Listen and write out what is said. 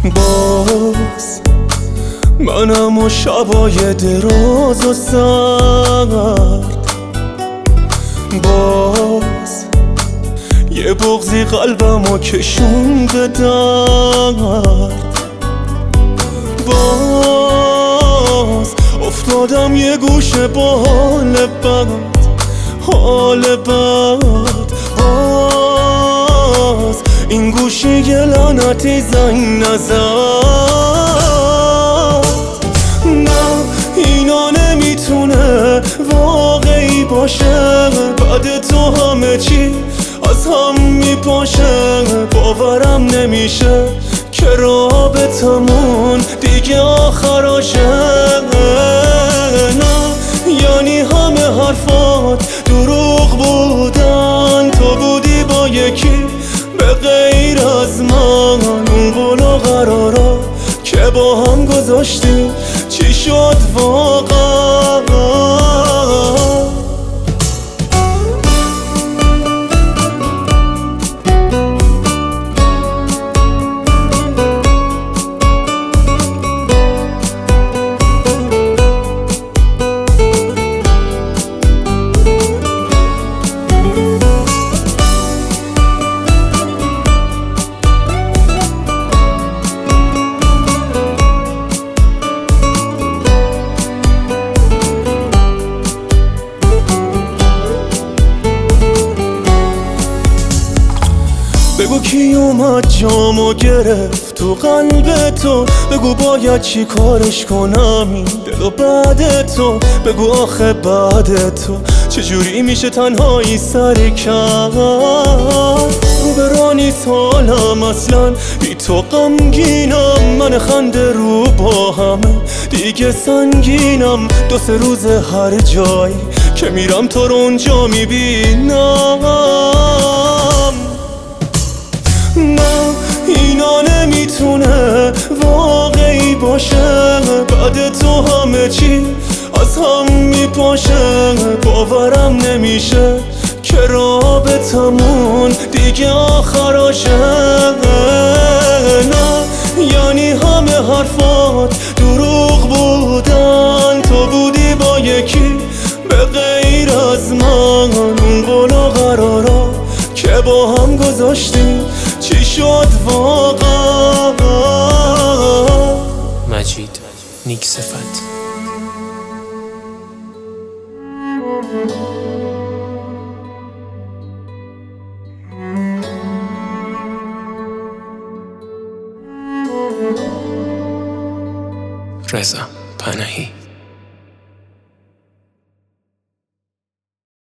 باز منم و شبای دراز و سرد، باز یه بغضی قلبمو کشونده درد، باز افتادم یه گوشه با حال بد، حال بد. باز این گوشی یه لعنتی زنگ نزد. نه اینا نمیتونه واقعی باشه، بعد تو همه چی از هم میپاشه. باورم نمیشه که رابطمون دیگه آخراشه. نه یعنی همه حرفات دروغ بودن، تو بودی با یکی به غیر از من. اون قول و قرارا که با هم گذاشتیم چی شد واقعا؟ بگو کی اومد جامو گرفت تو قلب تو، بگو باید چی کارش کنم این دلو بعد تو. بگو آخه بعد تو چجوری میشه تنهایی سر کرد؟ رو برا نیست حالم اصلا، بی تو غمگینم، من خنده رو با همه دیگه سنگینم. 2-3 روز هر جایی که میرم تو رو اونجا میبینم. نه اینا نمیتونه واقعی باشه، بعد تو همه چی از هم میپاشه. باورم نمیشه که رابطمون دیگه آخراشه. نه یعنی همه حرفات دروغ بودن، تو بودی با یکی به غیر از من. اون قول و قرارا که با هم گذاشتیم چی شد واقعا؟ مجید نیک صفت. رضا پناهی.